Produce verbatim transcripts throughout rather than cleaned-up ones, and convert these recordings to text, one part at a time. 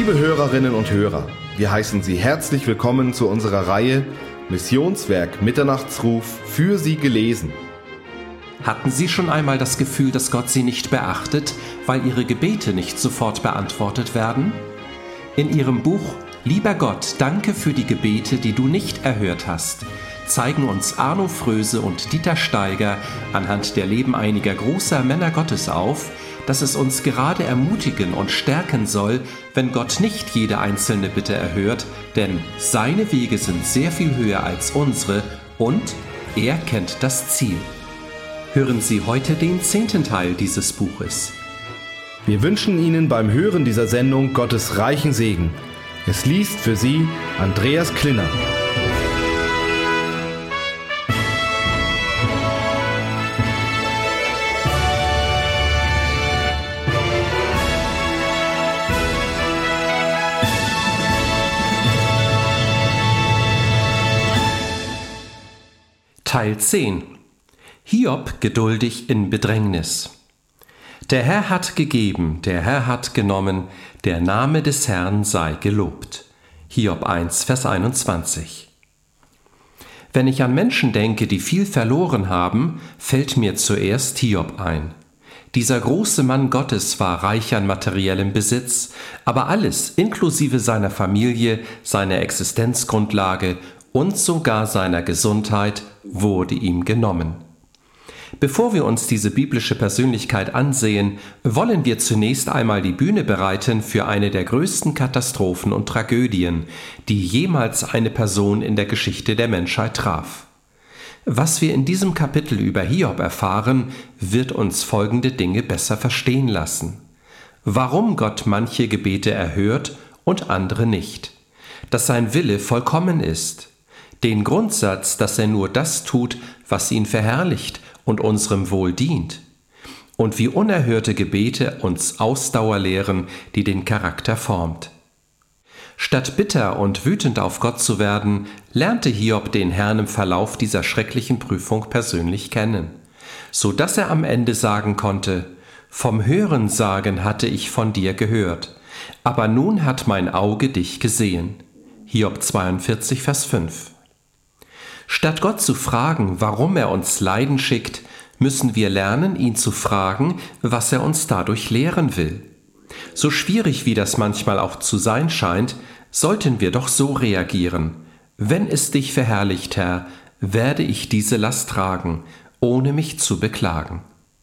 Liebe Hörerinnen und Hörer, wir heißen Sie herzlich willkommen zu unserer Reihe Missionswerk Mitternachtsruf für Sie gelesen. Hatten Sie schon einmal das Gefühl, dass Gott Sie nicht beachtet, weil Ihre Gebete nicht sofort beantwortet werden? In Ihrem Buch »Lieber Gott, danke für die Gebete, die du nicht erhört hast« zeigen uns Arno Fröse und Dieter Steiger anhand der Leben einiger großer Männer Gottes auf, dass es uns gerade ermutigen und stärken soll, wenn Gott nicht jede einzelne Bitte erhört, denn seine Wege sind sehr viel höher als unsere und er kennt das Ziel. Hören Sie heute den zehnten Teil dieses Buches. Wir wünschen Ihnen beim Hören dieser Sendung Gottes reichen Segen. Es liest für Sie Andreas Klinner. Teil zehn. Hiob geduldig in Bedrängnis. Der Herr hat gegeben, der Herr hat genommen, der Name des Herrn sei gelobt. Hiob eins, Vers einundzwanzig. Wenn ich an Menschen denke, die viel verloren haben, fällt mir zuerst Hiob ein. Dieser große Mann Gottes war reich an materiellem Besitz, aber alles, inklusive seiner Familie, seiner Existenzgrundlage und sogar seiner Gesundheit, wurde ihm genommen. Bevor wir uns diese biblische Persönlichkeit ansehen, wollen wir zunächst einmal die Bühne bereiten für eine der größten Katastrophen und Tragödien, die jemals eine Person in der Geschichte der Menschheit traf. Was wir in diesem Kapitel über Hiob erfahren, wird uns folgende Dinge besser verstehen lassen. Warum Gott manche Gebete erhört und andere nicht. Dass sein Wille vollkommen ist. Den Grundsatz, dass er nur das tut, was ihn verherrlicht und unserem Wohl dient. Und wie unerhörte Gebete uns Ausdauer lehren, die den Charakter formt. Statt bitter und wütend auf Gott zu werden, lernte Hiob den Herrn im Verlauf dieser schrecklichen Prüfung persönlich kennen, so dass er am Ende sagen konnte: Vom Hörensagen hatte ich von dir gehört, aber nun hat mein Auge dich gesehen. Hiob zweiundvierzig, Vers fünf. Statt Gott zu fragen, warum er uns Leiden schickt, müssen wir lernen, ihn zu fragen, was er uns dadurch lehren will. So schwierig wie das manchmal auch zu sein scheint, sollten wir doch so reagieren: Wenn es dich verherrlicht, Herr, werde ich diese Last tragen, ohne mich zu beklagen.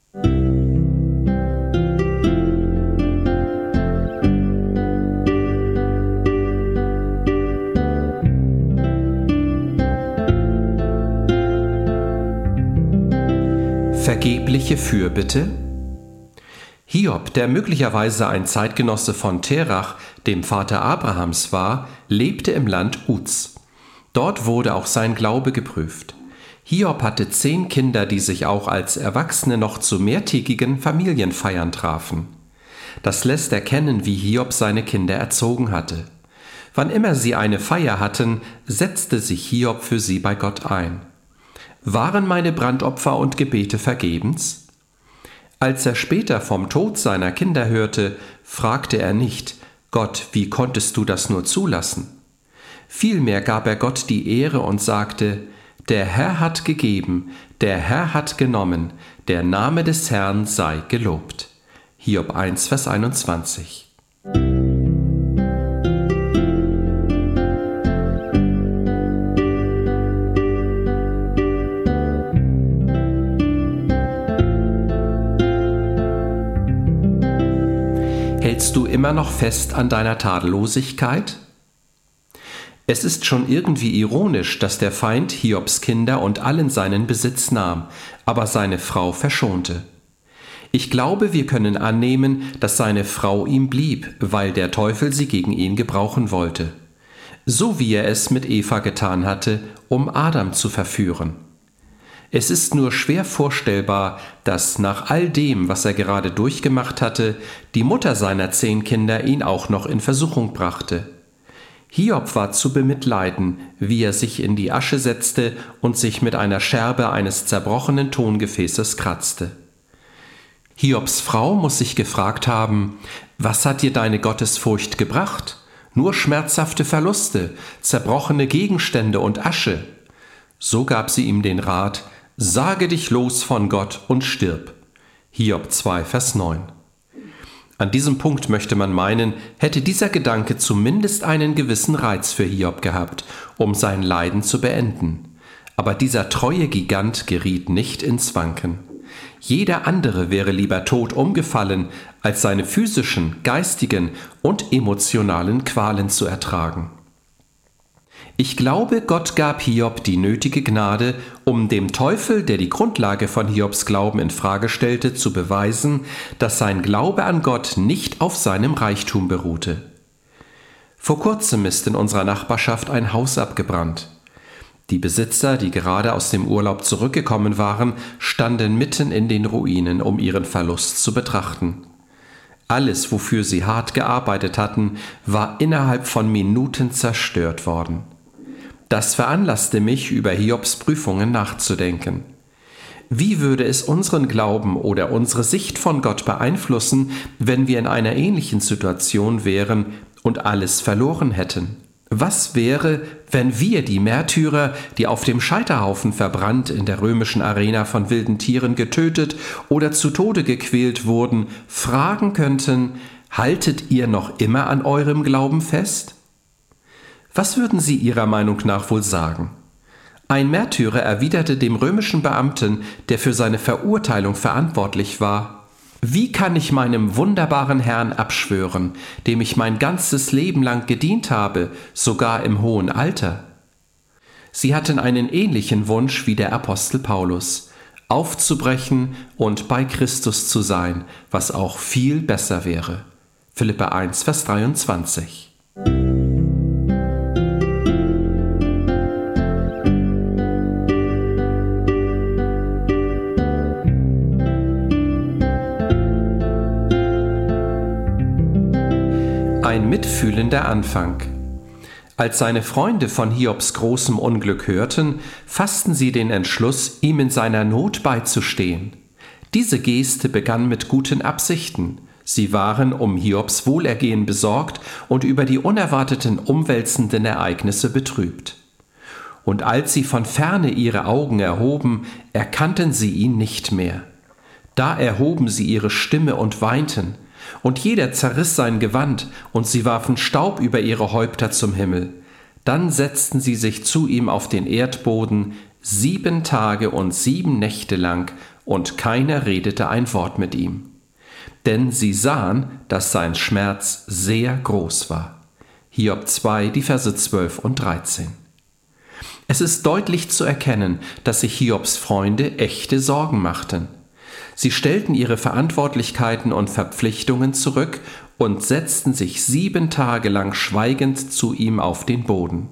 Vergebliche Fürbitte? Hiob, der möglicherweise ein Zeitgenosse von Terach, dem Vater Abrahams war, lebte im Land Uz. Dort wurde auch sein Glaube geprüft. Hiob hatte zehn Kinder, die sich auch als Erwachsene noch zu mehrtägigen Familienfeiern trafen. Das lässt erkennen, wie Hiob seine Kinder erzogen hatte. Wann immer sie eine Feier hatten, setzte sich Hiob für sie bei Gott ein. Waren meine Brandopfer und Gebete vergebens? Als er später vom Tod seiner Kinder hörte, fragte er nicht: Gott, wie konntest du das nur zulassen? Vielmehr gab er Gott die Ehre und sagte: Der Herr hat gegeben, der Herr hat genommen, der Name des Herrn sei gelobt. Hiob eins, Vers einundzwanzig. Hältst du immer noch fest an deiner Tadellosigkeit? Es ist schon irgendwie ironisch, dass der Feind Hiobs Kinder und allen seinen Besitz nahm, aber seine Frau verschonte. Ich glaube, wir können annehmen, dass seine Frau ihm blieb, weil der Teufel sie gegen ihn gebrauchen wollte. So wie er es mit Eva getan hatte, um Adam zu verführen. Es ist nur schwer vorstellbar, dass nach all dem, was er gerade durchgemacht hatte, die Mutter seiner zehn Kinder ihn auch noch in Versuchung brachte. Hiob war zu bemitleiden, wie er sich in die Asche setzte und sich mit einer Scherbe eines zerbrochenen Tongefäßes kratzte. Hiobs Frau muss sich gefragt haben: Was hat dir deine Gottesfurcht gebracht? Nur schmerzhafte Verluste, zerbrochene Gegenstände und Asche. So gab sie ihm den Rat: Sage dich los von Gott und stirb. Hiob zwei, Vers neun. An diesem Punkt möchte man meinen, hätte dieser Gedanke zumindest einen gewissen Reiz für Hiob gehabt, um sein Leiden zu beenden. Aber dieser treue Gigant geriet nicht ins Wanken. Jeder andere wäre lieber tot umgefallen, als seine physischen, geistigen und emotionalen Qualen zu ertragen. Ich glaube, Gott gab Hiob die nötige Gnade, um dem Teufel, der die Grundlage von Hiobs Glauben in Frage stellte, zu beweisen, dass sein Glaube an Gott nicht auf seinem Reichtum beruhte. Vor kurzem ist in unserer Nachbarschaft ein Haus abgebrannt. Die Besitzer, die gerade aus dem Urlaub zurückgekommen waren, standen mitten in den Ruinen, um ihren Verlust zu betrachten. Alles, wofür sie hart gearbeitet hatten, war innerhalb von Minuten zerstört worden. Das veranlasste mich, über Hiobs Prüfungen nachzudenken. Wie würde es unseren Glauben oder unsere Sicht von Gott beeinflussen, wenn wir in einer ähnlichen Situation wären und alles verloren hätten? Was wäre, wenn wir, die Märtyrer, die auf dem Scheiterhaufen verbrannt, in der römischen Arena von wilden Tieren getötet oder zu Tode gequält wurden, fragen könnten: Haltet ihr noch immer an eurem Glauben fest? Was würden sie ihrer Meinung nach wohl sagen? Ein Märtyrer erwiderte dem römischen Beamten, der für seine Verurteilung verantwortlich war: Wie kann ich meinem wunderbaren Herrn abschwören, dem ich mein ganzes Leben lang gedient habe, sogar im hohen Alter? Sie hatten einen ähnlichen Wunsch wie der Apostel Paulus: aufzubrechen und bei Christus zu sein, was auch viel besser wäre. Philipper eins, Vers dreiundzwanzig. Ein mitfühlender Anfang. Als seine Freunde von Hiobs großem Unglück hörten, fassten sie den Entschluss, ihm in seiner Not beizustehen. Diese Geste begann mit guten Absichten. Sie waren um Hiobs Wohlergehen besorgt und über die unerwarteten umwälzenden Ereignisse betrübt. Und als sie von ferne ihre Augen erhoben, erkannten sie ihn nicht mehr. Da erhoben sie ihre Stimme und weinten. Und jeder zerriss sein Gewand, und sie warfen Staub über ihre Häupter zum Himmel. Dann setzten sie sich zu ihm auf den Erdboden, sieben Tage und sieben Nächte lang, und keiner redete ein Wort mit ihm. Denn sie sahen, dass sein Schmerz sehr groß war. Hiob zwei, die Verse zwölf und dreizehn. Es ist deutlich zu erkennen, dass sich Hiobs Freunde echte Sorgen machten. Sie stellten ihre Verantwortlichkeiten und Verpflichtungen zurück und setzten sich sieben Tage lang schweigend zu ihm auf den Boden.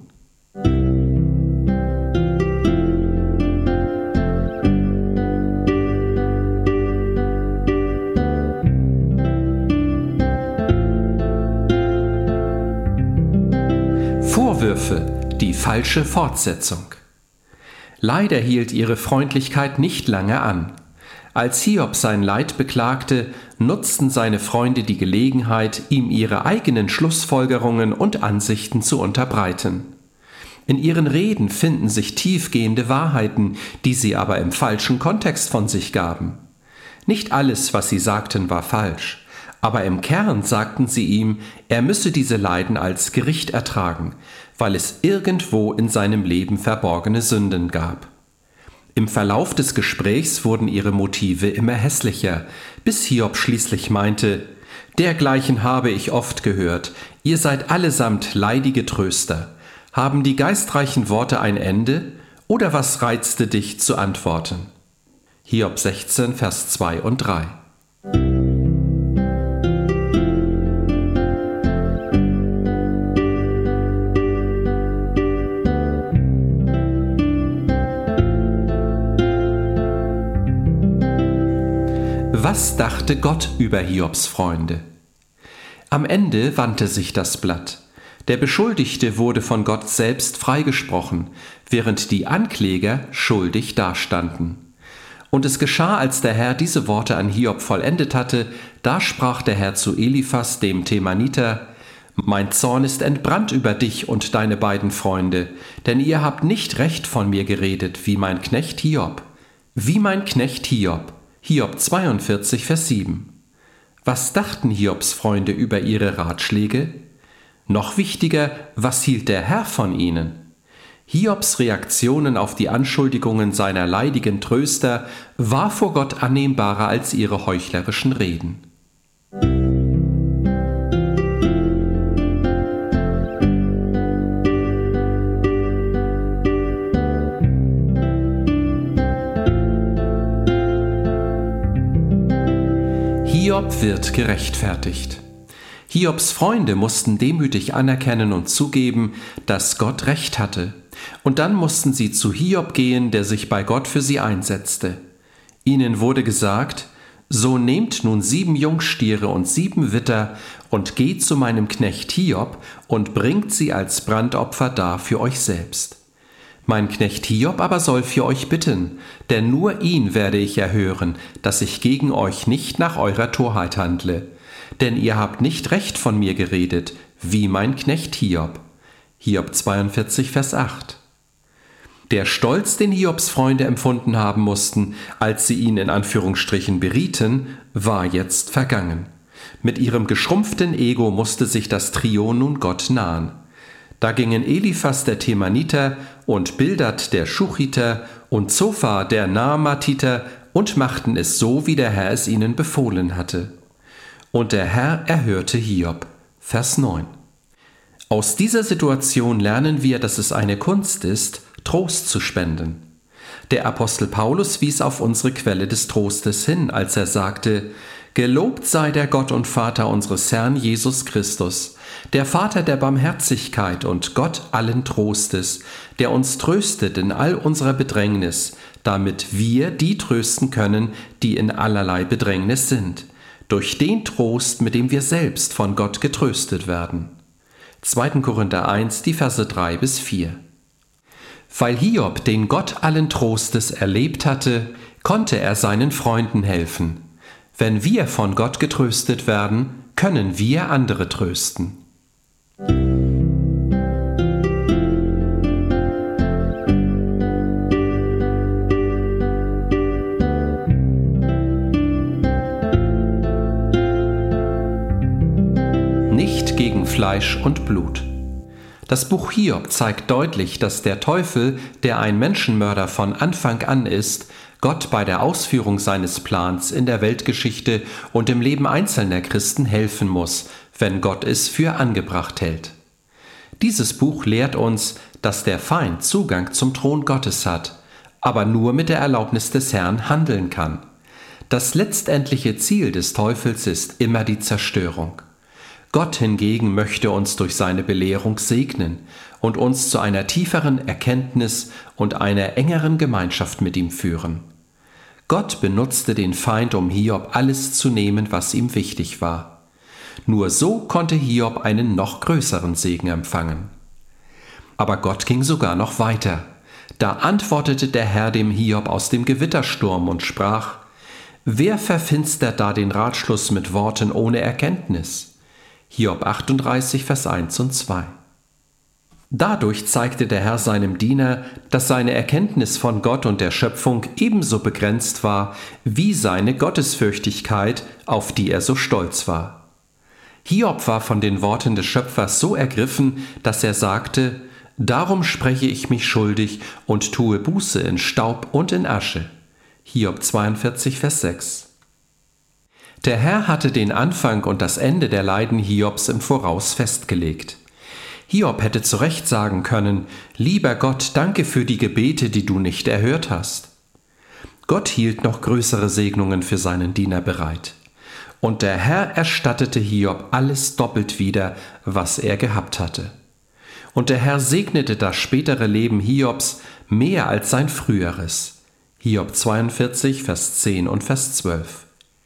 Vorwürfe, die falsche Fortsetzung. Leider hielt ihre Freundlichkeit nicht lange an. Als Hiob sein Leid beklagte, nutzten seine Freunde die Gelegenheit, ihm ihre eigenen Schlussfolgerungen und Ansichten zu unterbreiten. In ihren Reden finden sich tiefgehende Wahrheiten, die sie aber im falschen Kontext von sich gaben. Nicht alles, was sie sagten, war falsch, aber im Kern sagten sie ihm, er müsse diese Leiden als Gericht ertragen, weil es irgendwo in seinem Leben verborgene Sünden gab. Im Verlauf des Gesprächs wurden ihre Motive immer hässlicher, bis Hiob schließlich meinte: Dergleichen habe ich oft gehört, ihr seid allesamt leidige Tröster. Haben die geistreichen Worte ein Ende, oder was reizte dich zu antworten? Hiob sechzehn, Vers zwei und drei. Was dachte Gott über Hiobs Freunde? Am Ende wandte sich das Blatt. Der Beschuldigte wurde von Gott selbst freigesprochen, während die Ankläger schuldig dastanden. Und es geschah, als der Herr diese Worte an Hiob vollendet hatte, da sprach der Herr zu Eliphas, dem Themaniter: Mein Zorn ist entbrannt über dich und deine beiden Freunde, denn ihr habt nicht recht von mir geredet, wie mein Knecht Hiob. Wie mein Knecht Hiob. Hiob zweiundvierzig, Vers sieben. Was dachten Hiobs Freunde über ihre Ratschläge? Noch wichtiger, was hielt der Herr von ihnen? Hiobs Reaktionen auf die Anschuldigungen seiner leidigen Tröster war vor Gott annehmbarer als ihre heuchlerischen Reden. Hiob wird gerechtfertigt. Hiobs Freunde mussten demütig anerkennen und zugeben, dass Gott Recht hatte. Und dann mussten sie zu Hiob gehen, der sich bei Gott für sie einsetzte. Ihnen wurde gesagt: So nehmt nun sieben Jungstiere und sieben Witter und geht zu meinem Knecht Hiob und bringt sie als Brandopfer dar für euch selbst. Mein Knecht Hiob aber soll für euch bitten, denn nur ihn werde ich erhören, dass ich gegen euch nicht nach eurer Torheit handle. Denn ihr habt nicht recht von mir geredet, wie mein Knecht Hiob. Hiob zweiundvierzig, Vers acht. Der Stolz, den Hiobs Freunde empfunden haben mussten, als sie ihn in Anführungsstrichen berieten, war jetzt vergangen. Mit ihrem geschrumpften Ego musste sich das Trio nun Gott nahen. Da gingen Eliphas der Themaniter und Bildad der Schuchiter und Zophar der Naamatiter und machten es so, wie der Herr es ihnen befohlen hatte. Und der Herr erhörte Hiob. Vers neun. Aus dieser Situation lernen wir, dass es eine Kunst ist, Trost zu spenden. Der Apostel Paulus wies auf unsere Quelle des Trostes hin, als er sagte: Gelobt sei der Gott und Vater unseres Herrn Jesus Christus, der Vater der Barmherzigkeit und Gott allen Trostes, der uns tröstet in all unserer Bedrängnis, damit wir die trösten können, die in allerlei Bedrängnis sind, durch den Trost, mit dem wir selbst von Gott getröstet werden. zweiter Korinther eins, die Verse drei bis vier. Weil Hiob den Gott allen Trostes erlebt hatte, konnte er seinen Freunden helfen. Wenn wir von Gott getröstet werden, können wir andere trösten. Nicht gegen Fleisch und Blut. Das Buch Hiob zeigt deutlich, dass der Teufel, der ein Menschenmörder von Anfang an ist, Gott bei der Ausführung seines Plans in der Weltgeschichte und im Leben einzelner Christen helfen muss, wenn Gott es für angebracht hält. Dieses Buch lehrt uns, dass der Feind Zugang zum Thron Gottes hat, aber nur mit der Erlaubnis des Herrn handeln kann. Das letztendliche Ziel des Teufels ist immer die Zerstörung. Gott hingegen möchte uns durch seine Belehrung segnen und uns zu einer tieferen Erkenntnis und einer engeren Gemeinschaft mit ihm führen. Gott benutzte den Feind, um Hiob alles zu nehmen, was ihm wichtig war. Nur so konnte Hiob einen noch größeren Segen empfangen. Aber Gott ging sogar noch weiter. Da antwortete der Herr dem Hiob aus dem Gewittersturm und sprach: Wer verfinstert da den Ratschluss mit Worten ohne Erkenntnis? Hiob achtunddreißig, Vers eins und zwei. Dadurch zeigte der Herr seinem Diener, dass seine Erkenntnis von Gott und der Schöpfung ebenso begrenzt war wie seine Gottesfürchtigkeit, auf die er so stolz war. Hiob war von den Worten des Schöpfers so ergriffen, dass er sagte: Darum spreche ich mich schuldig und tue Buße in Staub und in Asche. Hiob zweiundvierzig, Vers sechs. Der Herr hatte den Anfang und das Ende der Leiden Hiobs im Voraus festgelegt. Hiob hätte zu Recht sagen können: Lieber Gott, danke für die Gebete, die du nicht erhört hast. Gott hielt noch größere Segnungen für seinen Diener bereit. Und der Herr erstattete Hiob alles doppelt wieder, was er gehabt hatte. Und der Herr segnete das spätere Leben Hiobs mehr als sein früheres. Hiob zweiundvierzig, Vers zehn und Vers zwölf.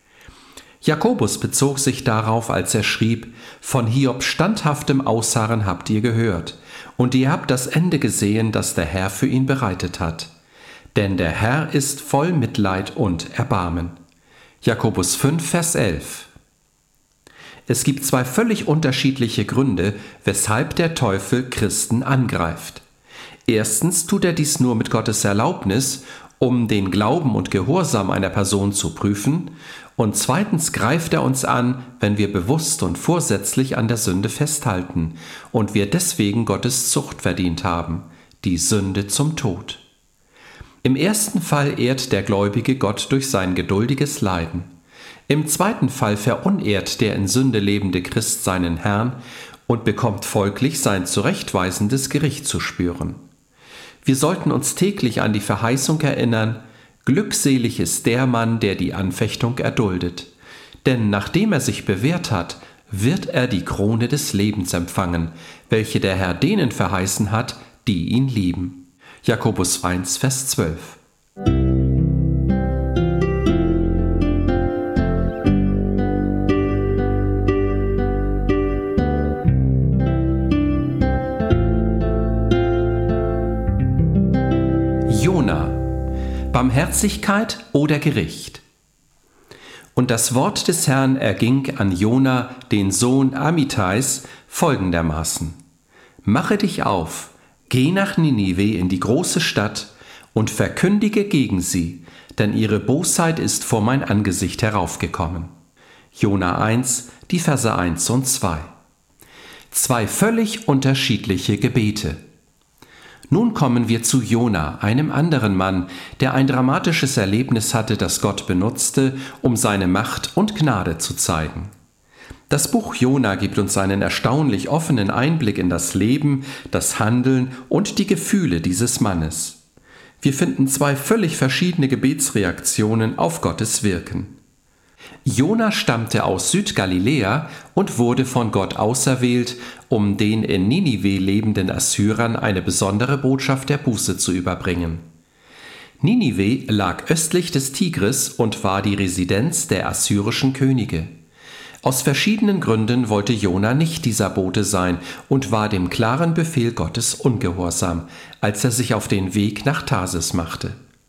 Jakobus bezog sich darauf, als er schrieb: Von Hiobs standhaftem Ausharren habt ihr gehört, und ihr habt das Ende gesehen, das der Herr für ihn bereitet hat. denn der Herr ist voll Mitleid und Erbarmen. Jakobus fünf, Vers elf. Es gibt zwei völlig unterschiedliche Gründe, weshalb der Teufel Christen angreift. Erstens tut er dies nur mit Gottes Erlaubnis, um den Glauben und Gehorsam einer Person zu prüfen, und zweitens greift er uns an, wenn wir bewusst und vorsätzlich an der Sünde festhalten und wir deswegen Gottes Zucht verdient haben, die Sünde zum Tod. Im ersten Fall ehrt der Gläubige Gott durch sein geduldiges Leiden. Im zweiten Fall verunehrt der in Sünde lebende Christ seinen Herrn und bekommt folglich sein zurechtweisendes Gericht zu spüren. Wir sollten uns täglich an die Verheißung erinnern: Glückselig ist der Mann, der die Anfechtung erduldet. Denn nachdem er sich bewährt hat, wird er die Krone des Lebens empfangen, welche der Herr denen verheißen hat, die ihn lieben. Jakobus eins, Vers zwölf. Jona. Barmherzigkeit oder Gericht? Und das Wort des Herrn erging an Jona, den Sohn Amittais, folgendermaßen: Mache dich auf, geh nach Ninive in die große Stadt und verkündige gegen sie, denn ihre Bosheit ist vor mein Angesicht heraufgekommen. Jona eins, die Verse eins und zwei. Zwei völlig unterschiedliche Gebete. Nun kommen wir zu Jona, einem anderen Mann, der ein dramatisches Erlebnis hatte, das Gott benutzte, um seine Macht und Gnade zu zeigen. Das Buch Jona gibt uns einen erstaunlich offenen Einblick in das Leben, das Handeln und die Gefühle dieses Mannes. Wir finden zwei völlig verschiedene Gebetsreaktionen auf Gottes Wirken. Jona stammte aus Südgaliläa und wurde von Gott auserwählt, um den in Ninive lebenden Assyrern eine besondere Botschaft der Buße zu überbringen. Ninive lag östlich des Tigris und war die Residenz der assyrischen Könige. Aus verschiedenen Gründen wollte Jona nicht dieser Bote sein und war dem klaren Befehl Gottes ungehorsam, als er sich auf den Weg nach Tarsis machte.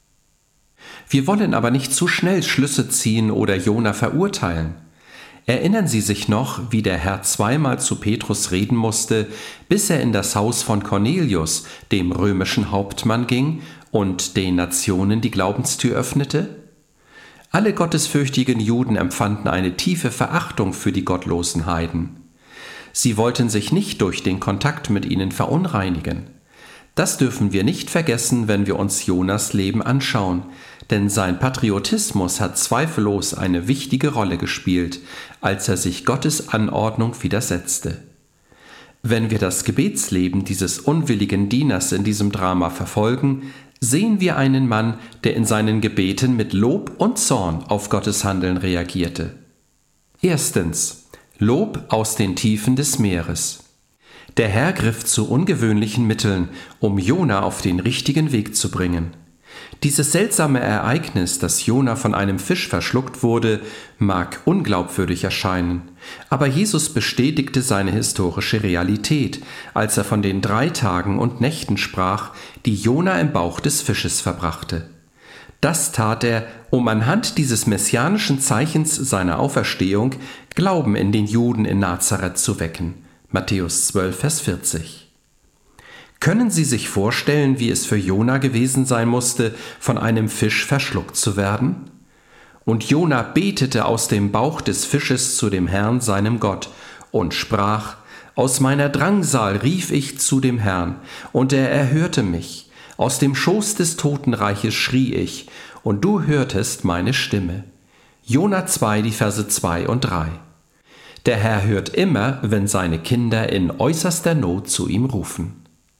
Wir wollen aber nicht zu schnell Schlüsse ziehen oder Jona verurteilen. Erinnern Sie sich noch, wie der Herr zweimal zu Petrus reden musste, bis er in das Haus von Cornelius, dem römischen Hauptmann, ging und den Nationen die Glaubenstür öffnete? Alle gottesfürchtigen Juden empfanden eine tiefe Verachtung für die gottlosen Heiden. Sie wollten sich nicht durch den Kontakt mit ihnen verunreinigen. Das dürfen wir nicht vergessen, wenn wir uns Jonas Leben anschauen, denn sein Patriotismus hat zweifellos eine wichtige Rolle gespielt, als er sich Gottes Anordnung widersetzte. Wenn wir das Gebetsleben dieses unwilligen Dieners in diesem Drama verfolgen, sehen wir einen Mann, der in seinen Gebeten mit Lob und Zorn auf Gottes Handeln reagierte. Erstens: Lob aus den Tiefen des Meeres. Der Herr griff zu ungewöhnlichen Mitteln, um Jona auf den richtigen Weg zu bringen. Dieses seltsame Ereignis, dass Jona von einem Fisch verschluckt wurde, mag unglaubwürdig erscheinen, aber Jesus bestätigte seine historische Realität, als er von den drei Tagen und Nächten sprach, die Jona im Bauch des Fisches verbrachte. Das tat er, um anhand dieses messianischen Zeichens seiner Auferstehung Glauben in den Juden in Nazareth zu wecken. Matthäus zwölf, Vers vierzig. Können Sie sich vorstellen, wie es für Jona gewesen sein musste, von einem Fisch verschluckt zu werden? Und Jona betete aus dem Bauch des Fisches zu dem Herrn, seinem Gott, und sprach: Aus meiner Drangsal rief ich zu dem Herrn, und er erhörte mich. Aus dem Schoß des Totenreiches schrie ich, und du hörtest meine Stimme. Jona zwei, die Verse zwei und drei. Der Herr hört immer, wenn seine Kinder in äußerster Not zu ihm rufen.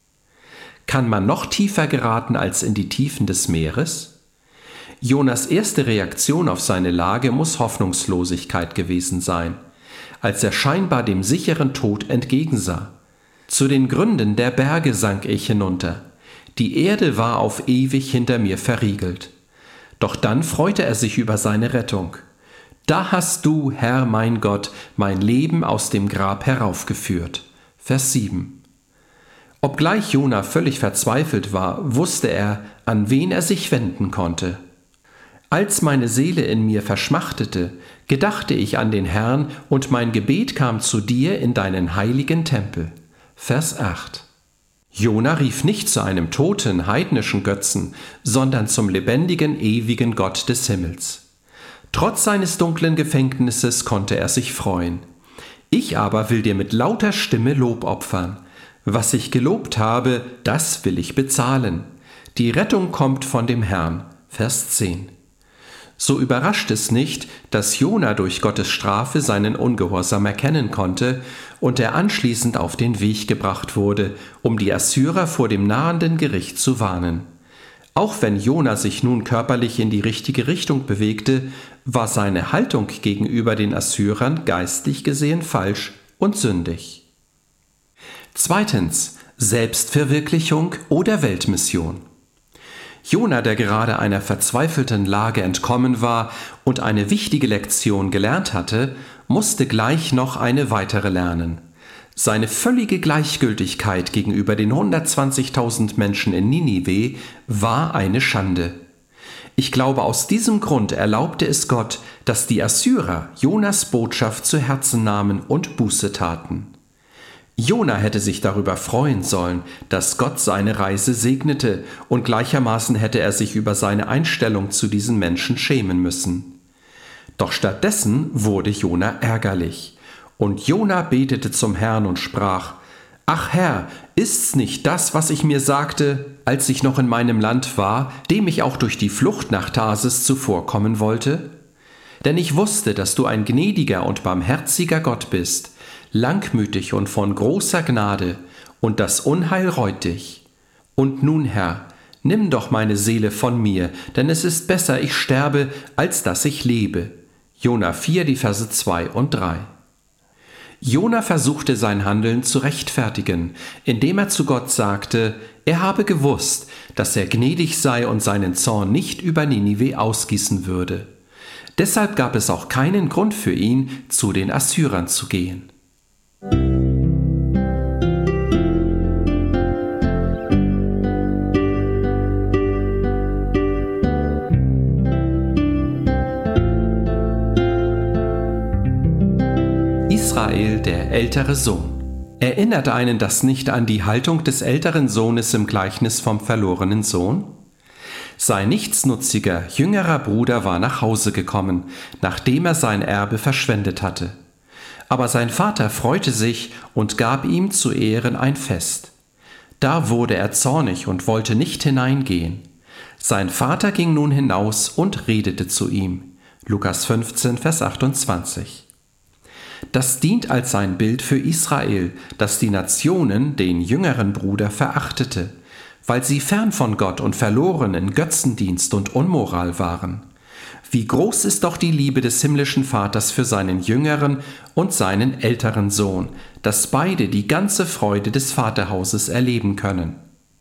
Kann man noch tiefer geraten als in die Tiefen des Meeres? Jonas erste Reaktion auf seine Lage muss Hoffnungslosigkeit gewesen sein, als er scheinbar dem sicheren Tod entgegensah. Zu den Gründen der Berge sank ich hinunter. Die Erde war auf ewig hinter mir verriegelt. Doch dann freute er sich über seine Rettung. Da hast du, Herr mein Gott, mein Leben aus dem Grab heraufgeführt. Vers sieben. Obgleich Jona völlig verzweifelt war, wusste er, an wen er sich wenden konnte. Als meine Seele in mir verschmachtete, gedachte ich an den Herrn, und mein Gebet kam zu dir in deinen heiligen Tempel. Vers acht. Jona rief nicht zu einem toten, heidnischen Götzen, sondern zum lebendigen, ewigen Gott des Himmels. Trotz seines dunklen Gefängnisses konnte er sich freuen. Ich aber will dir mit lauter Stimme Lob opfern. Was ich gelobt habe, das will ich bezahlen. Die Rettung kommt von dem Herrn. Vers zehn. So überrascht es nicht, dass Jona durch Gottes Strafe seinen Ungehorsam erkennen konnte und er anschließend auf den Weg gebracht wurde, um die Assyrer vor dem nahenden Gericht zu warnen. Auch wenn Jona sich nun körperlich in die richtige Richtung bewegte, war seine Haltung gegenüber den Assyrern geistlich gesehen falsch und sündig. Zweitens, Selbstverwirklichung oder Weltmission. Jona, der gerade einer verzweifelten Lage entkommen war und eine wichtige Lektion gelernt hatte, musste gleich noch eine weitere lernen. Seine völlige Gleichgültigkeit gegenüber den hundertzwanzigtausend Menschen in Ninive war eine Schande. Ich glaube, aus diesem Grund erlaubte es Gott, dass die Assyrer Jonas Botschaft zu Herzen nahmen und Buße taten. Jona hätte sich darüber freuen sollen, dass Gott seine Reise segnete, und gleichermaßen hätte er sich über seine Einstellung zu diesen Menschen schämen müssen. Doch stattdessen wurde Jona ärgerlich, und Jona betete zum Herrn und sprach: »Ach Herr, ist's nicht das, was ich mir sagte, als ich noch in meinem Land war, dem ich auch durch die Flucht nach Tarsis zuvorkommen wollte? Denn ich wusste, dass du ein gnädiger und barmherziger Gott bist, langmütig und von großer Gnade, und das Unheil reut dich. Und nun, Herr, nimm doch meine Seele von mir, denn es ist besser, ich sterbe, als dass ich lebe.« Jona vier, die Verse zwei und drei. Jona versuchte sein Handeln zu rechtfertigen, indem er zu Gott sagte, er habe gewusst, dass er gnädig sei und seinen Zorn nicht über Ninive ausgießen würde. Deshalb gab es auch keinen Grund für ihn, zu den Assyrern zu gehen. Israel, der ältere Sohn. Erinnert einen das nicht an die Haltung des älteren Sohnes im Gleichnis vom verlorenen Sohn? Sein nichtsnutziger, jüngerer Bruder war nach Hause gekommen, nachdem er sein Erbe verschwendet hatte. Aber sein Vater freute sich und gab ihm zu Ehren ein Fest. Da wurde er zornig und wollte nicht hineingehen. Sein Vater ging nun hinaus und redete zu ihm. Lukas fünfzehn, Vers achtundzwanzig. Das dient als ein Bild für Israel, das die Nationen den jüngeren Bruder verachtete, weil sie fern von Gott und verloren in Götzendienst und Unmoral waren. Wie groß ist doch die Liebe des himmlischen Vaters für seinen jüngeren und seinen älteren Sohn, dass beide die ganze Freude des Vaterhauses erleben können.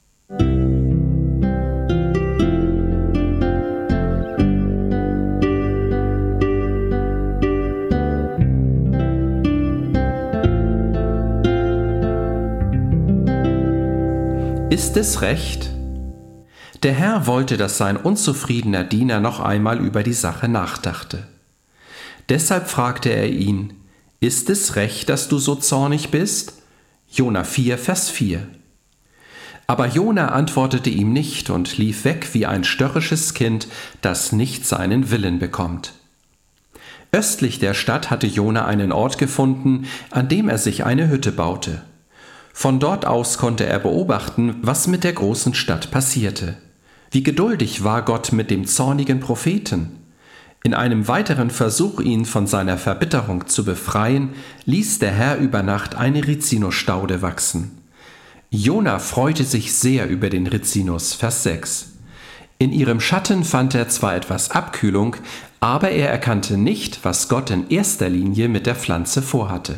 Ist es recht? Der Herr wollte, dass sein unzufriedener Diener noch einmal über die Sache nachdachte. Deshalb fragte er ihn: Ist es recht, dass du so zornig bist? Jona vier, Vers vier. Aber Jona antwortete ihm nicht und lief weg wie ein störrisches Kind, das nicht seinen Willen bekommt. Östlich der Stadt hatte Jona einen Ort gefunden, an dem er sich eine Hütte baute. Von dort aus konnte er beobachten, was mit der großen Stadt passierte. Wie geduldig war Gott mit dem zornigen Propheten. In einem weiteren Versuch, ihn von seiner Verbitterung zu befreien, ließ der Herr über Nacht eine Rizinusstaude wachsen. Jona freute sich sehr über den Rizinus, Vers sechs. In ihrem Schatten fand er zwar etwas Abkühlung, aber er erkannte nicht, was Gott in erster Linie mit der Pflanze vorhatte.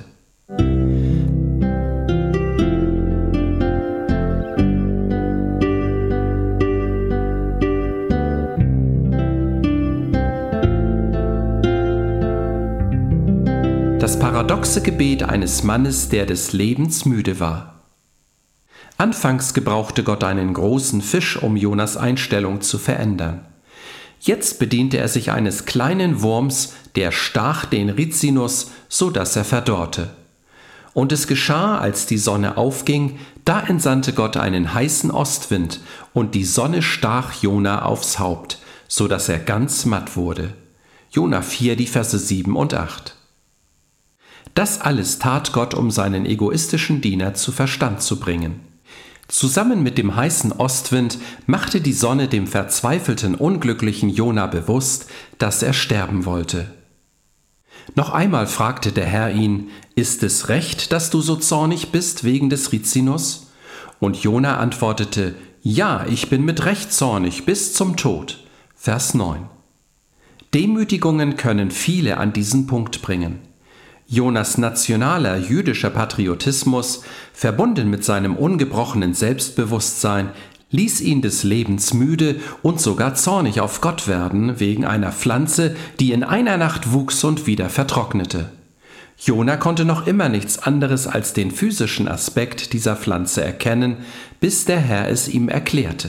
Das paradoxe Gebet eines Mannes, der des Lebens müde war. Anfangs gebrauchte Gott einen großen Fisch, um Jonas Einstellung zu verändern. Jetzt bediente er sich eines kleinen Wurms, der stach den Rizinus, so dass er verdorrte. Und es geschah, als die Sonne aufging, da entsandte Gott einen heißen Ostwind, und die Sonne stach Jona aufs Haupt, so dass er ganz matt wurde. Jona vier, die Verse sieben und acht. Das alles tat Gott, um seinen egoistischen Diener zu Verstand zu bringen. Zusammen mit dem heißen Ostwind machte die Sonne dem verzweifelten, unglücklichen Jona bewusst, dass er sterben wollte. Noch einmal fragte der Herr ihn: Ist es recht, dass du so zornig bist wegen des Rizinus? Und Jona antwortete: Ja, ich bin mit Recht zornig bis zum Tod. Vers neun. Demütigungen können viele an diesen Punkt bringen. Jonas nationaler jüdischer Patriotismus, verbunden mit seinem ungebrochenen Selbstbewusstsein, ließ ihn des Lebens müde und sogar zornig auf Gott werden wegen einer Pflanze, die in einer Nacht wuchs und wieder vertrocknete. Jona konnte noch immer nichts anderes als den physischen Aspekt dieser Pflanze erkennen, bis der Herr es ihm erklärte.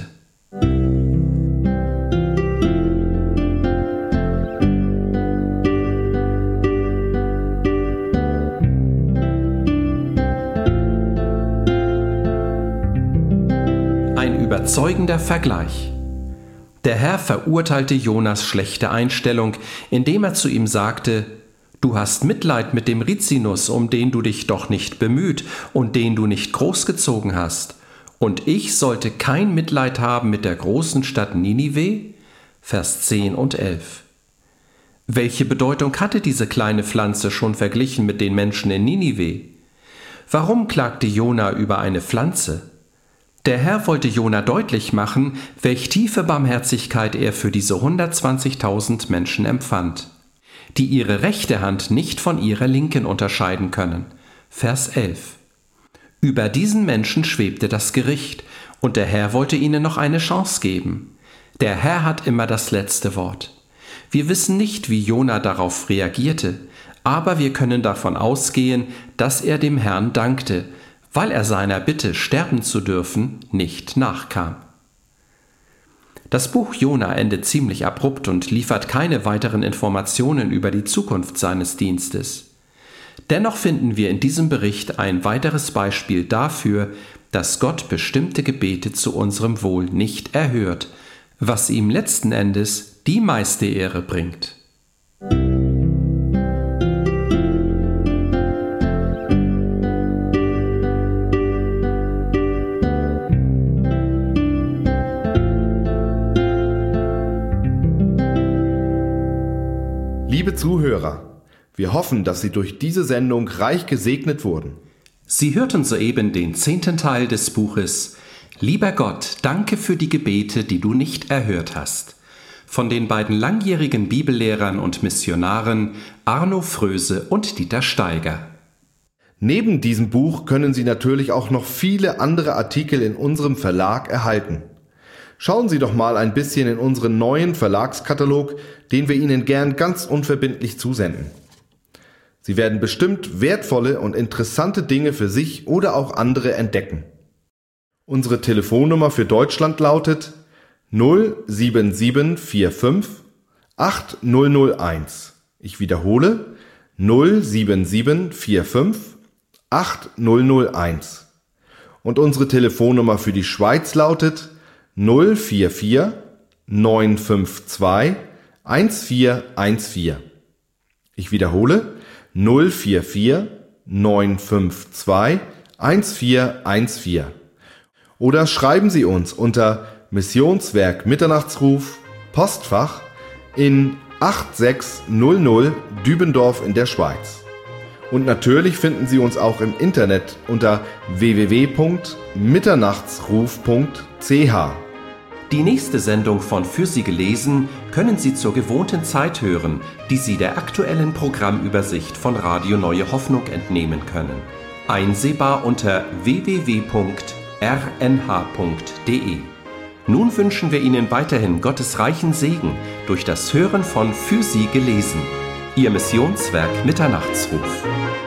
Überzeugender Vergleich. Der Herr verurteilte Jonas schlechte Einstellung, indem er zu ihm sagte: Du hast Mitleid mit dem Rizinus, um den du dich doch nicht bemüht und den du nicht großgezogen hast. Und ich sollte kein Mitleid haben mit der großen Stadt Ninive? Vers zehn und elf. Welche Bedeutung hatte diese kleine Pflanze schon verglichen mit den Menschen in Ninive? Warum klagte Jona über eine Pflanze? Der Herr wollte Jona deutlich machen, welch tiefe Barmherzigkeit er für diese hundertzwanzigtausend Menschen empfand, die ihre rechte Hand nicht von ihrer linken unterscheiden können. Vers elf. Über diesen Menschen schwebte das Gericht, und der Herr wollte ihnen noch eine Chance geben. Der Herr hat immer das letzte Wort. Wir wissen nicht, wie Jona darauf reagierte, aber wir können davon ausgehen, dass er dem Herrn dankte, weil er seiner Bitte, sterben zu dürfen, nicht nachkam. Das Buch Jona endet ziemlich abrupt und liefert keine weiteren Informationen über die Zukunft seines Dienstes. Dennoch finden wir in diesem Bericht ein weiteres Beispiel dafür, dass Gott bestimmte Gebete zu unserem Wohl nicht erhört, was ihm letzten Endes die meiste Ehre bringt. Liebe Zuhörer, wir hoffen, dass Sie durch diese Sendung reich gesegnet wurden. Sie hörten soeben den zehnten Teil des Buches »Lieber Gott, danke für die Gebete, die du nicht erhört hast« von den beiden langjährigen Bibellehrern und Missionaren Arno Fröse und Dieter Steiger. Neben diesem Buch können Sie natürlich auch noch viele andere Artikel in unserem Verlag erhalten. Schauen Sie doch mal ein bisschen in unseren neuen Verlagskatalog, den wir Ihnen gern ganz unverbindlich zusenden. Sie werden bestimmt wertvolle und interessante Dinge für sich oder auch andere entdecken. Unsere Telefonnummer für Deutschland lautet null sieben sieben vier fünf acht null null eins. Ich wiederhole null sieben sieben vier fünf acht null null eins. Und unsere Telefonnummer für die Schweiz lautet null vier vier neun fünf zwei eins vier eins vier. Ich wiederhole null vier vier neun fünf zwei eins vier eins vier. Oder schreiben Sie uns unter Missionswerk Mitternachtsruf, Postfach in acht sechs null null Dübendorf in der Schweiz. Und natürlich finden Sie uns auch im Internet unter w w w punkt mitternachtsruf punkt c h. Die nächste Sendung von Für Sie gelesen können Sie zur gewohnten Zeit hören, die Sie der aktuellen Programmübersicht von Radio Neue Hoffnung entnehmen können. Einsehbar unter w w w punkt r n h punkt d e. Nun wünschen wir Ihnen weiterhin Gottes reichen Segen durch das Hören von Für Sie gelesen. Ihr Missionswerk Mitternachtsruf.